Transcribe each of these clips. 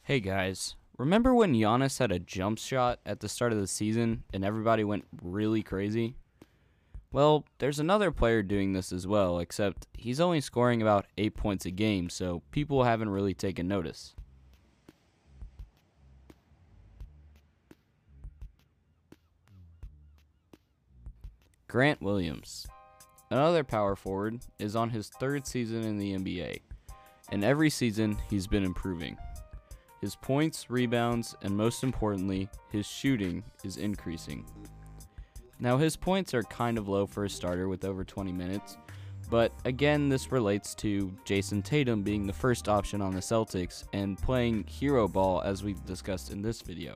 Hey guys, remember when Giannis had a jump shot at the start of the season and everybody went really crazy? Well, there's another player doing this as well, except he's only scoring about 8 points a game, so people haven't really taken notice. Grant Williams, another power forward, is on his third season in the NBA, and every season he's been improving. His points, rebounds, and most importantly, his shooting is increasing. Now his points are kind of low for a starter with over 20 minutes, but again this relates to Jason Tatum being the first option on the Celtics and playing hero ball as we've discussed in this video.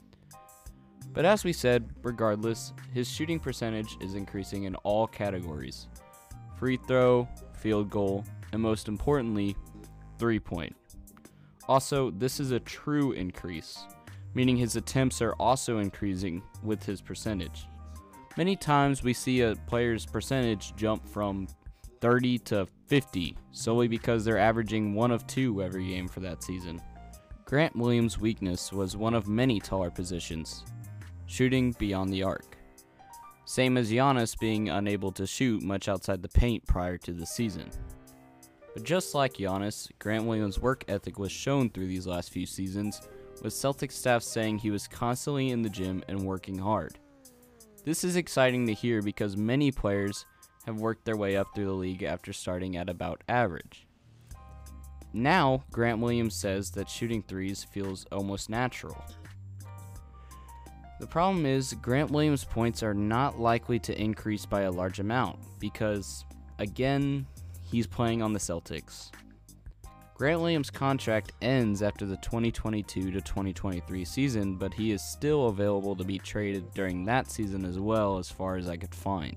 But as we said, regardless, his shooting percentage is increasing in all categories: free throw, field goal, and most importantly, 3-point. Also, this is a true increase, meaning his attempts are also increasing with his percentage. Many times we see a player's percentage jump from 30 to 50 solely because they're averaging 1 of 2 every game for that season. Grant Williams' weakness was one of many taller positions: shooting beyond the arc. Same as Giannis being unable to shoot much outside the paint prior to the season. But just like Giannis, Grant Williams' work ethic was shown through these last few seasons, with Celtics staff saying he was constantly in the gym and working hard. This is exciting to hear because many players have worked their way up through the league after starting at about average. Now, Grant Williams says that shooting threes feels almost natural. The problem is, Grant Williams' points are not likely to increase by a large amount because, again, he's playing on the Celtics. Grant Williams' contract ends after the 2022 to 2023 season, but he is still available to be traded during that season as well, as far as I could find.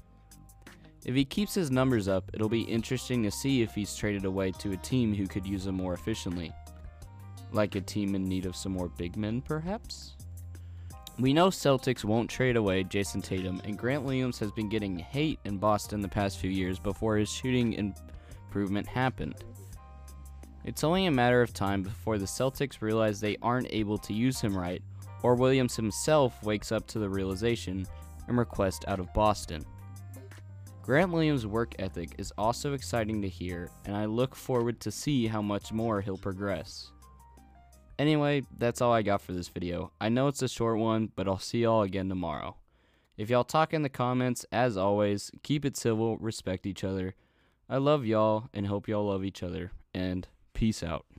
If he keeps his numbers up, it'll be interesting to see if he's traded away to a team who could use him more efficiently. Like a team in need of some more big men, perhaps? We know Celtics won't trade away Jason Tatum, and Grant Williams has been getting hate in Boston the past few years before his shooting improvement happened. It's only a matter of time before the Celtics realize they aren't able to use him right, or Williams himself wakes up to the realization and requests out of Boston. Grant Williams' work ethic is also exciting to hear, and I look forward to see how much more he'll progress. Anyway, that's all I got for this video. I know it's a short one, but I'll see y'all again tomorrow. If y'all talk in the comments, as always, keep it civil, respect each other. I love y'all and hope y'all love each other, and peace out.